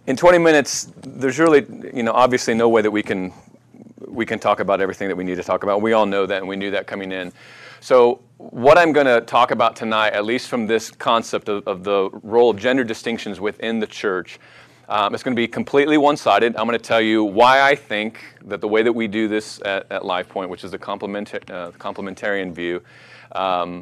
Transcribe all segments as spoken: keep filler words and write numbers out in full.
in twenty minutes, there's really, you know, obviously no way that we can we can talk about everything that we need to talk about. We all know that, and we knew that coming in. So what I'm going to talk about tonight, at least from this concept of, of the role of gender distinctions within the church, um, it's going to be completely one-sided. I'm going to tell you why I think that the way that we do this at, at LifePoint, which is the complement, uh, complementarian view, um,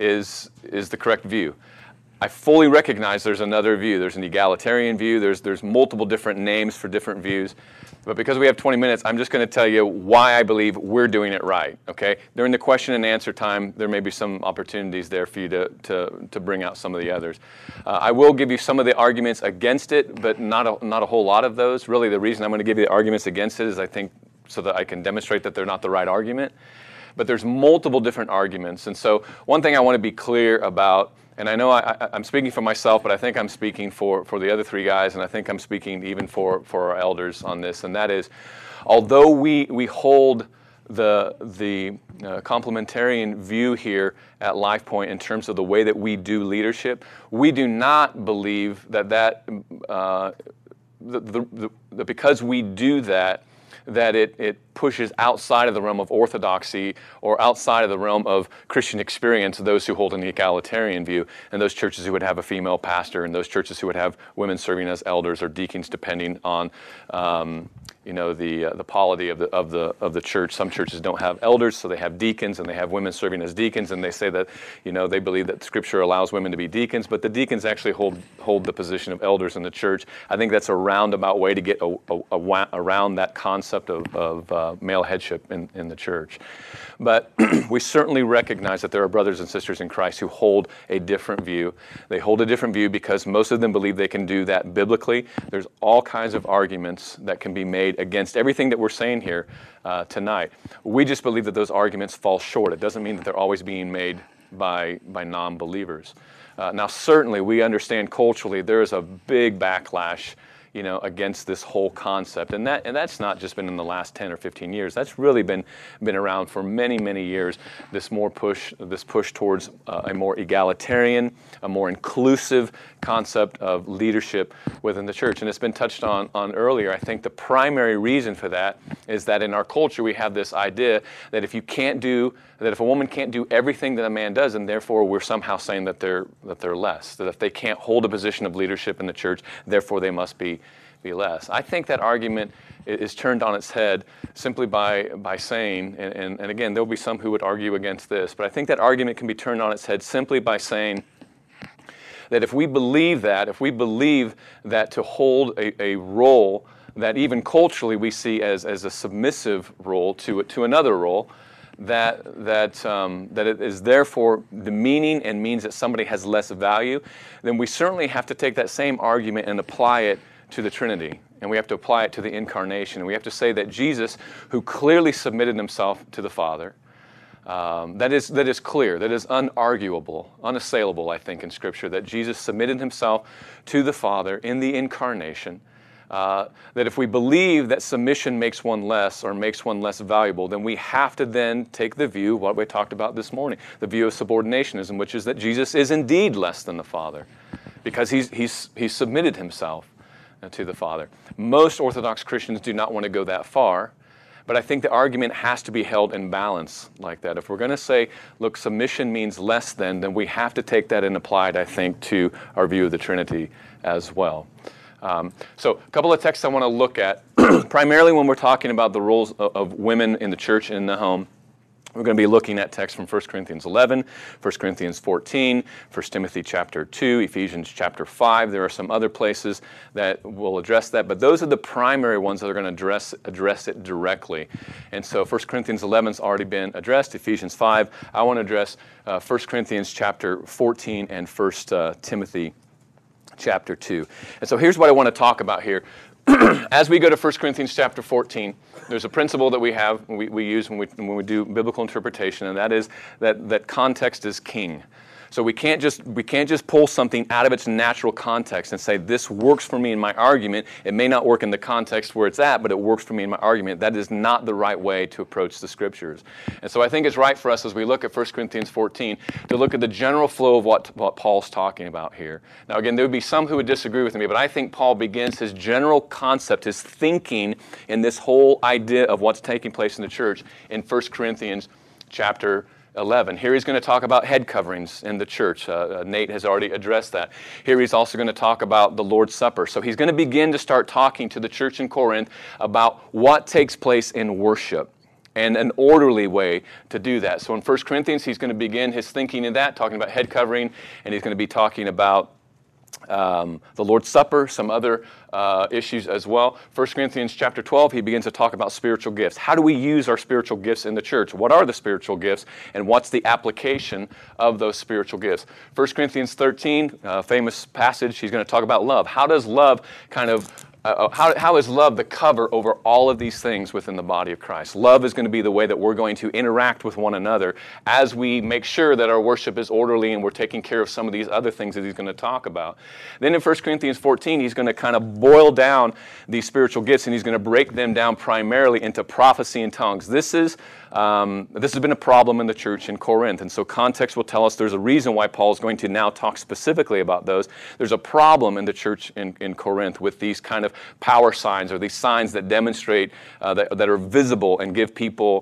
is is the correct view. I fully recognize there's another view. There's an egalitarian view. There's there's multiple different names for different views. But because we have twenty minutes, I'm just going to tell you why I believe we're doing it right, okay? During the question and answer time, there may be some opportunities there for you to to, to bring out some of the others. Uh, I will give you some of the arguments against it, but not a, not a whole lot of those. Really, the reason I'm going to give you the arguments against it is I think so that I can demonstrate that they're not the right argument. But there's multiple different arguments. And so one thing I want to be clear about, and I know I, I, I'm speaking for myself, but I think I'm speaking for, for the other three guys, and I think I'm speaking even for, for our elders on this, and that is, although we, we hold the, the uh, complementarian view here at LifePoint in terms of the way that we do leadership, we do not believe that that, uh, the, the, the, the, because we do that, that it, it pushes outside of the realm of orthodoxy or outside of the realm of Christian experience, those who hold an egalitarian view, and those churches who would have a female pastor, and those churches who would have women serving as elders or deacons, depending on um, you know the uh, the polity of the of the of the church. Some churches don't have elders, so they have deacons, and they have women serving as deacons, and they say that you know they believe that Scripture allows women to be deacons, but the deacons actually hold hold the position of elders in the church. I think that's a roundabout way to get a, a, a, around that concept of, of uh, male headship in, in the church. But we certainly recognize that there are brothers and sisters in Christ who hold a different view. They hold a different view because most of them believe they can do that biblically. There's all kinds of arguments that can be made against everything that we're saying here uh, tonight. We just believe that those arguments fall short. It doesn't mean that they're always being made by, by non-believers. Uh, now, certainly, we understand culturally there is a big backlash you know, against this whole concept. And that and that's not just been in the last ten or fifteen years. That's really been been around for many, many years. This more push, this push towards uh, a more egalitarian, a more inclusive concept of leadership within the church. And it's been touched on, on earlier. I think the primary reason for that is that in our culture we have this idea that if you can't do, that if a woman can't do everything that a man does, and therefore we're somehow saying that they're that they're less. That if they can't hold a position of leadership in the church, therefore they must be be less. I think that argument is turned on its head simply by by saying, and, and, and again, there'll be some who would argue against this, but I think that argument can be turned on its head simply by saying that if we believe that, if we believe that to hold a, a role that even culturally we see as, as a submissive role to to another role, that that um, that it is therefore demeaning and means that somebody has less value, then we certainly have to take that same argument and apply it to the Trinity, and we have to apply it to the incarnation. And we have to say that Jesus, who clearly submitted himself to the Father, um, that is that is clear, that is unarguable, unassailable, I think, in Scripture, that Jesus submitted himself to the Father in the incarnation. Uh, that if we believe that submission makes one less or makes one less valuable, then we have to then take the view, what we talked about this morning, the view of subordinationism, which is that Jesus is indeed less than the Father because he's he's he's submitted himself to the Father. Most Orthodox Christians do not want to go that far, but I think the argument has to be held in balance like that. If we're going to say, look, submission means less than, then we have to take that and apply it, I think, to our view of the Trinity as well. Um, so a couple of texts I want to look at, primarily when we're talking about the roles of, of women in the church and in the home. We're going to be looking at texts from First Corinthians eleven, First Corinthians fourteen, First Timothy chapter two, Ephesians chapter five. There are some other places that will address that, but those are the primary ones that are going to address address it directly. And so First Corinthians eleven has already been addressed, Ephesians five. I want to address uh, First Corinthians chapter fourteen and First uh, Timothy chapter two. And so here's what I want to talk about here. As we go to First Corinthians chapter fourteen, there's a principle that we have, we, we use when we, when we do biblical interpretation, and that is that, that context is king. So we can't just we can't just pull something out of its natural context and say, this works for me in my argument. It may not work in the context where it's at, but it works for me in my argument. That is not the right way to approach the Scriptures. And so I think it's right for us as we look at First Corinthians fourteen to look at the general flow of what, what Paul's talking about here. Now again, there would be some who would disagree with me, but I think Paul begins his general concept, his thinking in this whole idea of what's taking place in the church in First Corinthians chapter eleven. Here he's going to talk about head coverings in the church. Uh, uh, Nate has already addressed that. Here he's also going to talk about the Lord's Supper. So he's going to begin to start talking to the church in Corinth about what takes place in worship and an orderly way to do that. So in First Corinthians, he's going to begin his thinking in that, talking about head covering, and he's going to be talking about Um, the Lord's Supper, some other uh, issues as well. First Corinthians chapter twelve, he begins to talk about spiritual gifts. How do we use our spiritual gifts in the church? What are the spiritual gifts, and what's the application of those spiritual gifts? First Corinthians thirteen, uh, famous passage, he's going to talk about love. How does love kind of Uh, how, how is love the cover over all of these things within the body of Christ? Love is going to be the way that we're going to interact with one another as we make sure that our worship is orderly and we're taking care of some of these other things that he's going to talk about. Then in First Corinthians fourteen, he's going to kind of boil down these spiritual gifts, and he's going to break them down primarily into prophecy and tongues. This is Um, this has been a problem in the church in Corinth, and so context will tell us there's a reason why Paul's going to now talk specifically about those. There's a problem in the church in, in Corinth with these kind of power signs, or these signs that demonstrate, uh, that, that are visible and give people,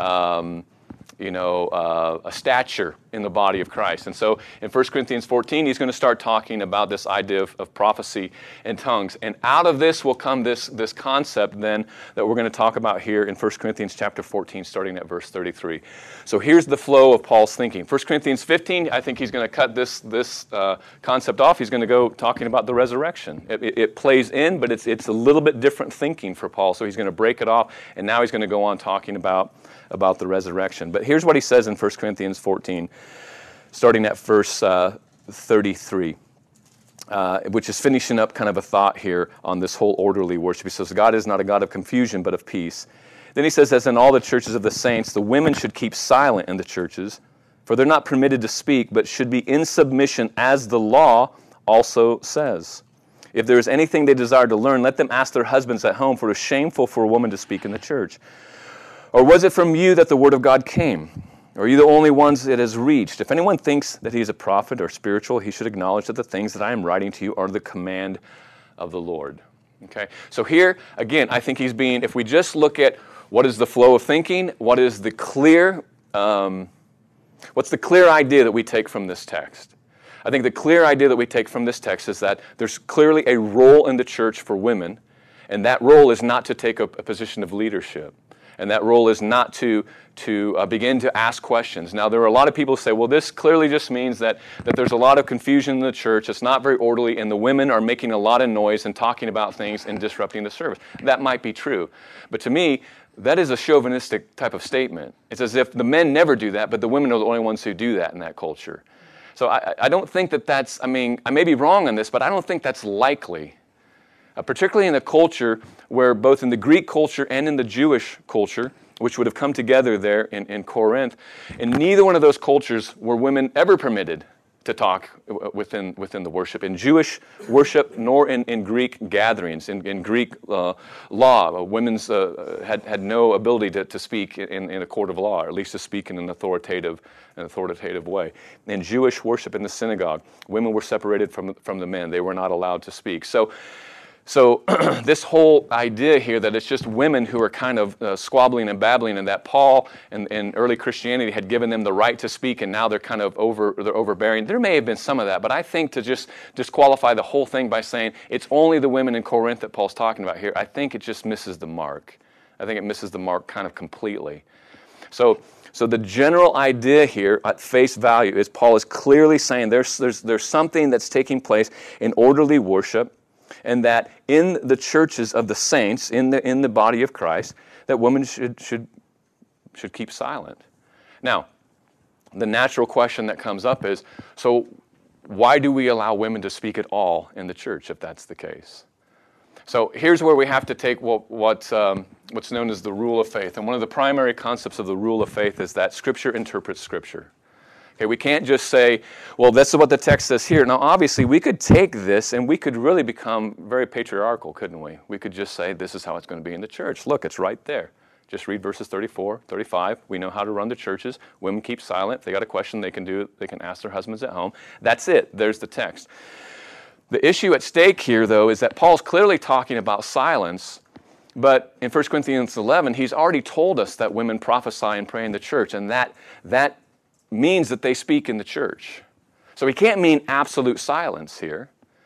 um, you know, uh, a stature in the body of Christ. And so in First Corinthians fourteen, he's going to start talking about this idea of, of prophecy and tongues. And out of this will come this, this concept then that we're going to talk about here in First Corinthians chapter fourteen, starting at verse thirty-three. So here's the flow of Paul's thinking. First Corinthians fifteen, I think he's going to cut this, this uh, concept off. He's going to go talking about the resurrection. It, it, it plays in, but it's, it's a little bit different thinking for Paul. So he's going to break it off, and now he's going to go on talking about about the resurrection. But here's what he says in First Corinthians fourteen, starting at verse uh, thirty-three, uh, which is finishing up kind of a thought here on this whole orderly worship. He says, God is not a God of confusion, but of peace. Then he says, as in all the churches of the saints, the women should keep silent in the churches, for they're not permitted to speak, but should be in submission, as the law also says. If there is anything they desire to learn, let them ask their husbands at home, for it is shameful for a woman to speak in the church. Or was it from you that the word of God came? Or are you the only ones it has reached? If anyone thinks that he is a prophet or spiritual, he should acknowledge that the things that I am writing to you are the command of the Lord. Okay? So here, again, I think he's being, if we just look at what is the flow of thinking, what is the clear, um, what's the clear idea that we take from this text? I think the clear idea that we take from this text is that there's clearly a role in the church for women, and that role is not to take a, a position of leadership. And that role is not to, to uh, begin to ask questions. Now, there are a lot of people who say, well, this clearly just means that, that there's a lot of confusion in the church, it's not very orderly, and the women are making a lot of noise and talking about things and disrupting the service. That might be true. But to me, that is a chauvinistic type of statement. It's as if the men never do that, but the women are the only ones who do that in that culture. So I, I don't think that that's, I mean, I may be wrong on this, but I don't think that's likely. Uh, particularly in a culture where both in the Greek culture and in the Jewish culture, which would have come together there in, in Corinth, in neither one of those cultures were women ever permitted to talk within within the worship. In Jewish worship, nor in, in Greek gatherings. In, in Greek uh, law, uh, women's uh, had, had no ability to, to speak in, in a court of law, or at least to speak in an authoritative an authoritative way. In Jewish worship in the synagogue, women were separated from, from the men. They were not allowed to speak. So So this whole idea here that it's just women who are kind of uh, squabbling and babbling, and that Paul and, and early Christianity had given them the right to speak, and now they're kind of over, they're overbearing. There may have been some of that, but I think to just disqualify the whole thing by saying it's only the women in Corinth that Paul's talking about here, I think it just misses the mark. I think it misses the mark kind of completely. So So the general idea here at face value is Paul is clearly saying there's, there's, there's something that's taking place in orderly worship, and that in the churches of the saints, in the in the body of Christ, that women should should should keep silent. Now, the natural question that comes up is, so why do we allow women to speak at all in the church if that's the case? So here's where we have to take what, what um, what's known as the rule of faith. And one of the primary concepts of the rule of faith is that Scripture interprets Scripture. Okay, we can't just say, well, this is what the text says here. Now, obviously, we could take this and we could really become very patriarchal, couldn't we? We could just say, this is how it's going to be in the church. Look, it's right there. Just read verses thirty-four, thirty-five. We know how to run the churches. Women keep silent. If they got a question, they can do. They can ask their husbands at home. That's it. There's the text. The issue at stake here, though, is that Paul's clearly talking about silence, but in First Corinthians eleven, he's already told us that women prophesy and pray in the church, and that that means that they speak in the church. So he can't mean absolute silence here,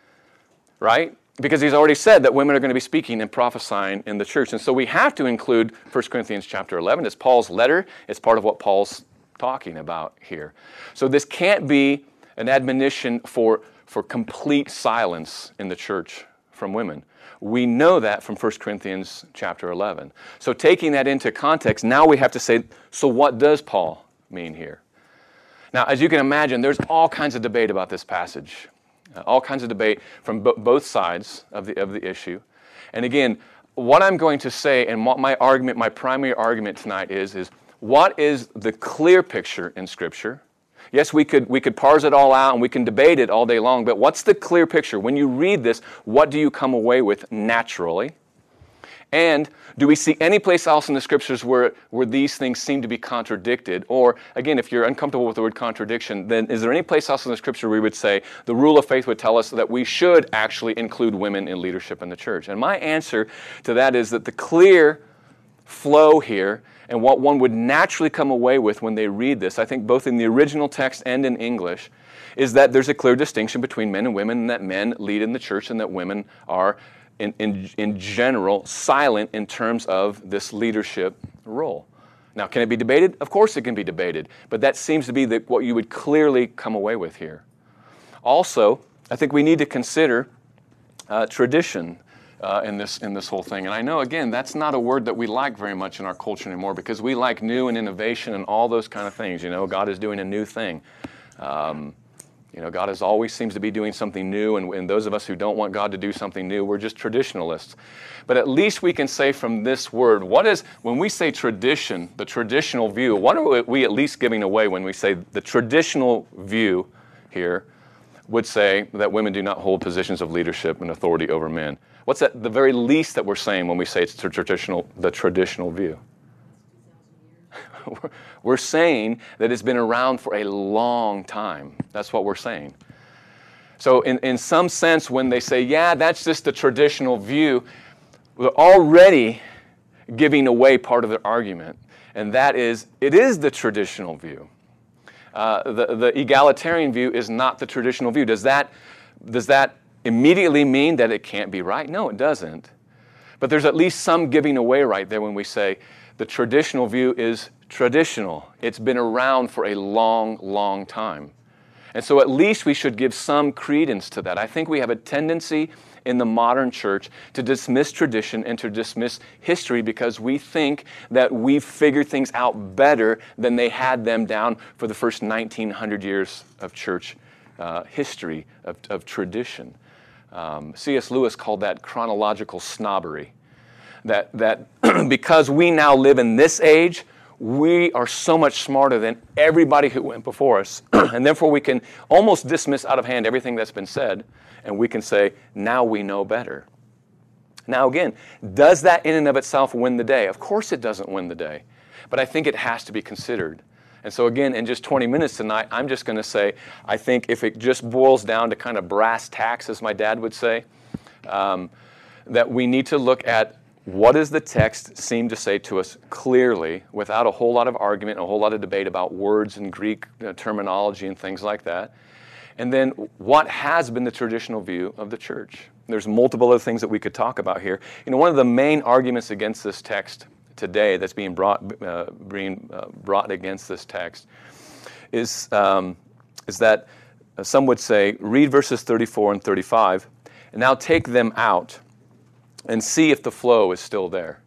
right? Because he's already said that women are going to be speaking and prophesying in the church. And so we have to include First Corinthians chapter eleven. It's Paul's letter. It's part of what Paul's talking about here. So this can't be an admonition for for complete silence in the church from women. We know that from First Corinthians chapter eleven. So taking that into context, now we have to say, so what does Paul mean here? Now, as you can imagine, there's all kinds of debate about this passage. Uh, all kinds of debate from bo- both sides of the of the issue. And again, what I'm going to say and what my argument, my primary argument tonight is, is what is the clear picture in Scripture? Yes, we could we could parse it all out and we can debate it all day long, but what's the clear picture? When you read this, what do you come away with naturally? And do we see any place else in the Scriptures where, where these things seem to be contradicted? Or, again, if you're uncomfortable with the word contradiction, then is there any place else in the Scripture where we would say the rule of faith would tell us that we should actually include women in leadership in the church? And my answer to that is that the clear flow here and what one would naturally come away with when they read this, I think both in the original text and in English, is that there's a clear distinction between men and women, and that men lead in the church and that women are In, in, in general, silent in terms of this leadership role. Now, can it be debated? Of course it can be debated, but that seems to be the, what you would clearly come away with here. Also, I think we need to consider uh, tradition uh, in this in this whole thing. And I know, again, that's not a word that we like very much in our culture anymore because we like new and innovation and all those kind of things. You know, God is doing a new thing. Um, You know, God is always seems to be doing something new, and, and those of us who don't want God to do something new, we're just traditionalists. But at least we can say from this word, what is, when we say tradition, the traditional view, what are we at least giving away when we say the traditional view here would say that women do not hold positions of leadership and authority over men? What's that, the very least that we're saying when we say it's the traditional, the traditional view? We're saying that it's been around for a long time. That's what we're saying. So in, in some sense, when they say, yeah, that's just the traditional view, we're already giving away part of their argument. And that is, it is the traditional view. Uh, the, the egalitarian view is not the traditional view. Does that, does that immediately mean that it can't be right? No, it doesn't. But there's at least some giving away right there when we say the traditional view is traditional. It's been around for a long, long time. And so at least we should give some credence to that. I think we have a tendency in the modern church to dismiss tradition and to dismiss history because we think that we've figured things out better than they had them down for the first nineteen hundred years of church uh, history, of, of tradition. Um, C S Lewis called that chronological snobbery. That, that because we now live in this age, we are so much smarter than everybody who went before us. And therefore we can almost dismiss out of hand everything that's been said, and we can say, now we know better. Now again, does that in and of itself win the day? Of course it doesn't win the day. But I think it has to be considered. And so again, in just twenty minutes tonight, I'm just going to say, I think if it just boils down to kind of brass tacks, as my dad would say, um, that we need to look at what does the text seem to say to us clearly without a whole lot of argument, a whole lot of debate about words and Greek uh, terminology and things like that? And then what has been the traditional view of the church? There's multiple other things that we could talk about here. You know, one of the main arguments against this text today that's being brought uh, being uh, brought against this text is um, is that uh, some would say, read verses thirty-four and thirty-five, and now take them out and see if the flow is still there.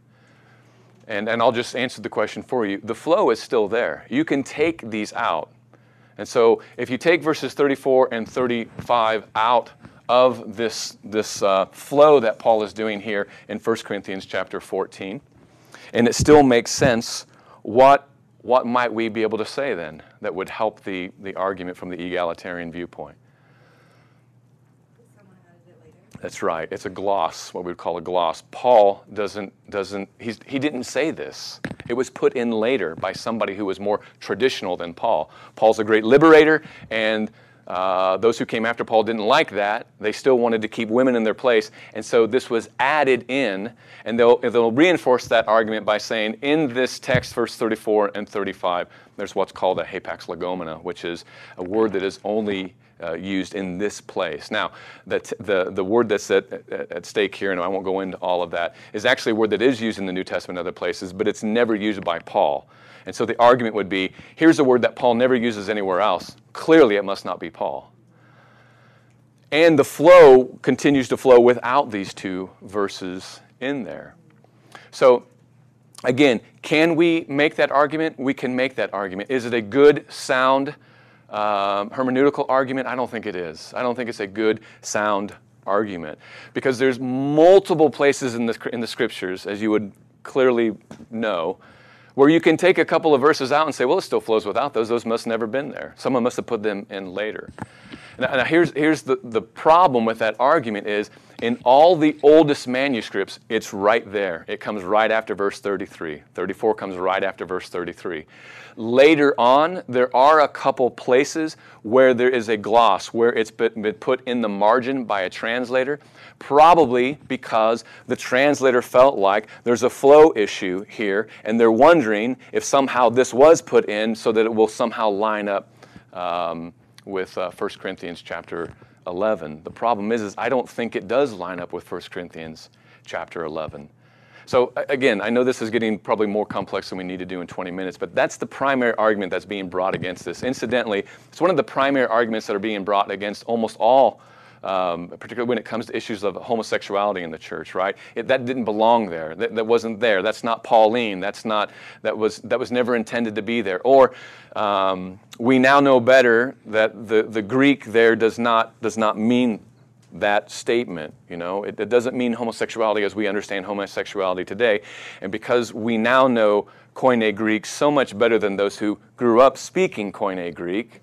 And, and I'll just answer the question for you. The flow is still there. You can take these out. And so if you take verses thirty-four and thirty-five out of this, this uh, flow that Paul is doing here in First Corinthians chapter fourteen, and it still makes sense, what what might we be able to say then that would help the, the argument from the egalitarian viewpoint? Someone added it later. That's right. It's a gloss, what we would call a gloss. Paul doesn't, doesn't he's, he didn't say this. It was put in later by somebody who was more traditional than Paul. Paul's a great liberator, and uh, those who came after Paul didn't like that. They still wanted to keep women in their place, and so this was added in, and they'll, they'll reinforce that argument by saying, in this text, verse thirty-four and thirty-five, there's what's called a hapax legomena, which is a word that is only Uh, used in this place. Now, the, t- the, the word that's at, at, at stake here, and I won't go into all of that, is actually a word that is used in the New Testament and other places, but it's never used by Paul. And so the argument would be, here's a word that Paul never uses anywhere else. Clearly, it must not be Paul. And the flow continues to flow without these two verses in there. So, again, can we make that argument? We can make that argument. Is it a good, sound Um, hermeneutical argument? I don't think it is. I don't think it's a good, sound argument, because there's multiple places in the, in the scriptures, as you would clearly know, where you can take a couple of verses out and say, well, it still flows without those. Those must never been there. Someone must have put them in later. Now, now here's, here's the, the problem with that argument is, in all the oldest manuscripts, it's right there. It comes right after verse thirty-three. thirty-four comes right after verse thirty-three. Later on, there are a couple places where there is a gloss, where it's been put in the margin by a translator, probably because the translator felt like there's a flow issue here, and they're wondering if somehow this was put in so that it will somehow line up um, with uh, First Corinthians chapter eleven. The problem is, is I don't think it does line up with First Corinthians chapter eleven. So again, I know this is getting probably more complex than we need to do in twenty minutes, but that's the primary argument that's being brought against this. Incidentally, it's one of the primary arguments that are being brought against almost all, um, particularly when it comes to issues of homosexuality in the church, right? It, that didn't belong there. That, that wasn't there. That's not Pauline. That's not, that was, that was never intended to be there. Or um, we now know better that the, the Greek there does not, does not mean that statement. You know, it, it doesn't mean homosexuality as we understand homosexuality today. And because we now know Koine Greek so much better than those who grew up speaking Koine Greek,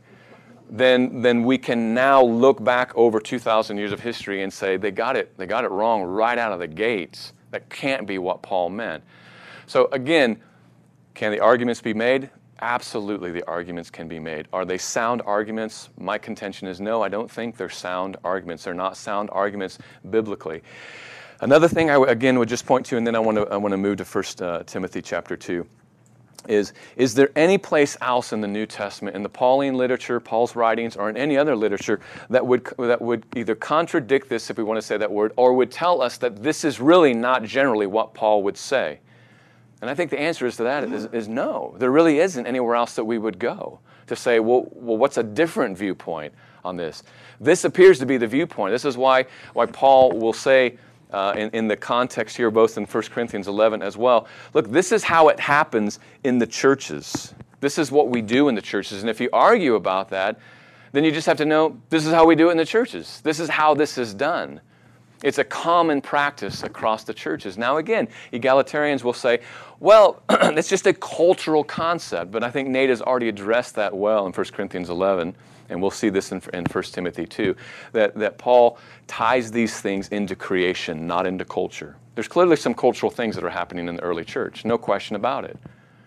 then then we can now look back over two thousand years of history and say they got it they got it wrong right out of the gates. That can't be what Paul meant. So again, can the arguments be made? Absolutely, the arguments can be made. Are they sound arguments? My contention is no, I don't think they're sound arguments. They're not sound arguments biblically. Another thing I, again, would just point to, and then I want to I want to move to First uh, Timothy chapter two, is, is there any place else in the New Testament, in the Pauline literature, Paul's writings, or in any other literature that would, that would either contradict this, if we want to say that word, or would tell us that this is really not generally what Paul would say? And I think the answer is to that is, is no. There really isn't anywhere else that we would go to say, well, well, what's a different viewpoint on this? This appears to be the viewpoint. This is why, why Paul will say uh, in, in the context here, both in First Corinthians eleven as well, look, this is how it happens in the churches. This is what we do in the churches. And if you argue about that, then you just have to know this is how we do it in the churches. This is how this is done. It's a common practice across the churches. Now again, egalitarians will say, well, it's just a cultural concept, but I think Nate has already addressed that well in First Corinthians eleven, and we'll see this in, in First Timothy two, that, that Paul ties these things into creation, not into culture. There's clearly some cultural things that are happening in the early church, no question about it.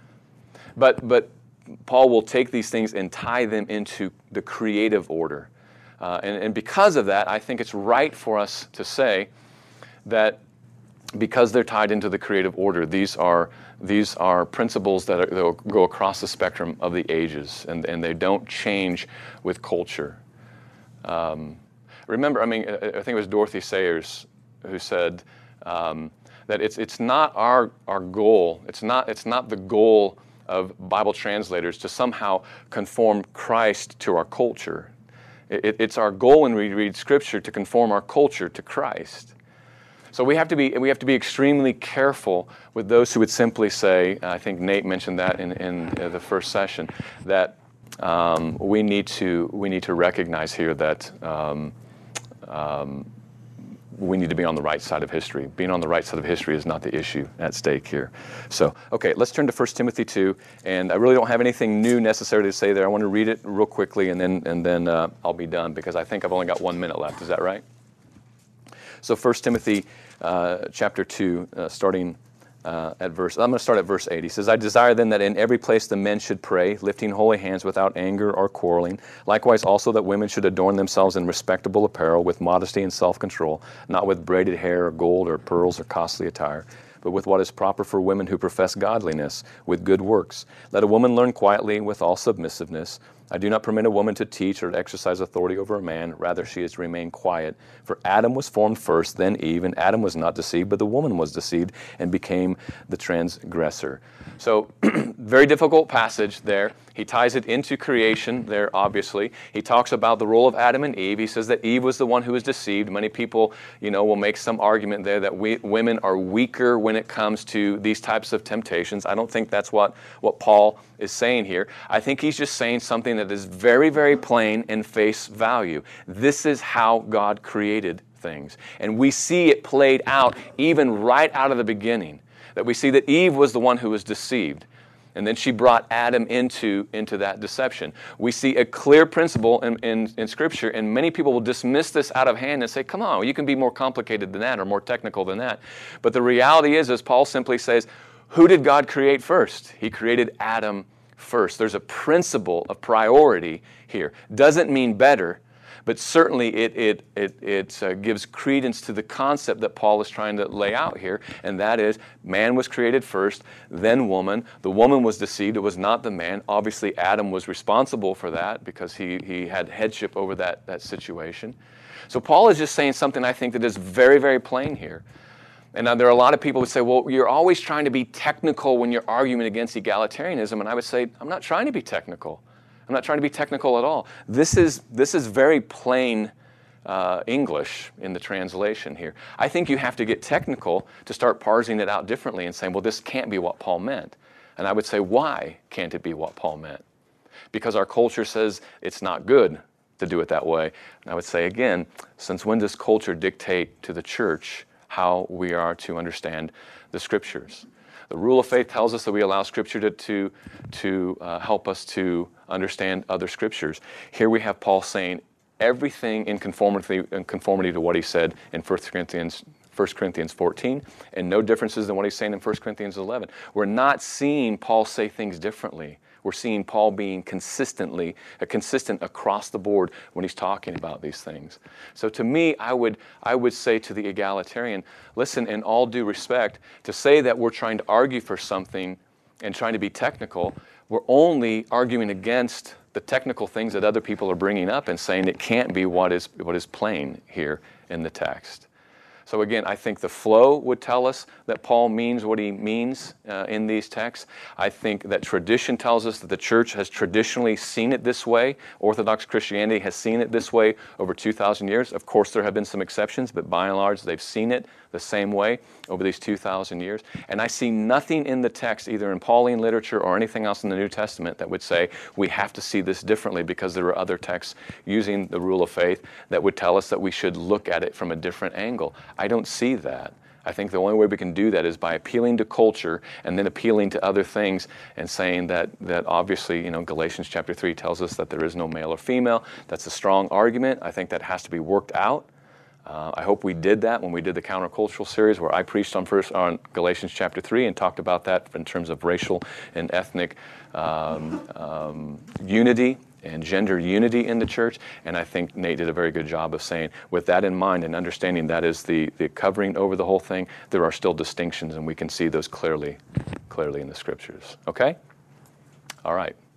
But, but Paul will take these things and tie them into the creative order. Uh, and, and because of that, I think it's right for us to say that because they're tied into the creative order, these are these are principles that, are, that will go across the spectrum of the ages, and, and they don't change with culture. Um, remember, I mean, I think it was Dorothy Sayers who said um, that it's it's not our our goal. It's not it's not the goal of Bible translators to somehow conform Christ to our culture. It, it's our goal when we read Scripture to conform our culture to Christ. So we have to be we have to be extremely careful with those who would simply say, I think Nate mentioned that in, in the first session, that um, we need to we need to recognize here that um, um, we need to be on the right side of history. Being on the right side of history is not the issue at stake here. So, okay, let's turn to First Timothy two, and I really don't have anything new necessarily to say there. I want to read it real quickly, and then and then uh, I'll be done, because I think I've only got one minute left. Is that right? So First Timothy uh, chapter two, uh, starting uh, at verse, I'm going to start at verse eight. He says, I desire then that in every place the men should pray, lifting holy hands without anger or quarreling. Likewise also that women should adorn themselves in respectable apparel, with modesty and self-control, not with braided hair or gold or pearls or costly attire, but with what is proper for women who profess godliness, with good works. Let a woman learn quietly with all submissiveness. I do not permit a woman to teach or to exercise authority over a man. Rather, she is to remain quiet. For Adam was formed first, then Eve, and Adam was not deceived, but the woman was deceived and became the transgressor. So, very difficult passage there. He ties it into creation there, obviously. He talks about the role of Adam and Eve. He says that Eve was the one who was deceived. Many people, you know, will make some argument there that we, women are weaker when it comes to these types of temptations. I don't think that's what, what Paul is saying here. I think he's just saying something that is very, very plain in face value. This is how God created things. And we see it played out even right out of the beginning. That we see that Eve was the one who was deceived. And then she brought Adam into, into that deception. We see a clear principle in, in, in Scripture, and many people will dismiss this out of hand and say, come on, you can be more complicated than that or more technical than that. But the reality is, as Paul simply says, who did God create first? He created Adam first. There's a principle of priority here. Doesn't mean better, but certainly it, it, it, it uh, gives credence to the concept that Paul is trying to lay out here, and that is man was created first, then woman. The woman was deceived. It was not the man. Obviously, Adam was responsible for that because he, he had headship over that, that situation. So Paul is just saying something I think that is very, very plain here. And now there are a lot of people who say, well, you're always trying to be technical when you're arguing against egalitarianism. And I would say, I'm not trying to be technical. I'm not trying to be technical at all. This is, this is very plain uh, English in the translation here. I think you have to get technical to start parsing it out differently and saying, well, this can't be what Paul meant. And I would say, why can't it be what Paul meant? Because our culture says it's not good to do it that way. And I would say, again, since when does culture dictate to the church how we are to understand the Scriptures? The rule of faith tells us that we allow Scripture to, to, to uh, help us to understand other Scriptures. Here we have Paul saying everything in conformity, in conformity to what he said in First Corinthians, First Corinthians fourteen, and no differences than what he's saying in First Corinthians eleven. We're not seeing Paul say things differently. We're seeing Paul being consistently, uh, consistent across the board when he's talking about these things. So to me, I would, I would say to the egalitarian, listen, in all due respect, to say that we're trying to argue for something and trying to be technical, we're only arguing against the technical things that other people are bringing up and saying it can't be what is, what is plain here in the text. So again, I think the flow would tell us that Paul means what he means uh, in these texts. I think that tradition tells us that the church has traditionally seen it this way. Orthodox Christianity has seen it this way over two thousand years. Of course, there have been some exceptions, but by and large, they've seen it the same way over these two thousand years. And I see nothing in the text, either in Pauline literature or anything else in the New Testament, that would say we have to see this differently because there are other texts using the rule of faith that would tell us that we should look at it from a different angle. I don't see that. I think the only way we can do that is by appealing to culture and then appealing to other things and saying that, that obviously, you know, Galatians chapter three tells us that there is no male or female. That's a strong argument. I think that has to be worked out. Uh, I hope we did that when we did the countercultural series where I preached on first on Galatians chapter three and talked about that in terms of racial and ethnic um, um, unity and gender unity in the church. And I think Nate did a very good job of saying, with that in mind and understanding that is the, the covering over the whole thing, there are still distinctions and we can see those clearly, clearly in the Scriptures. Okay? All right.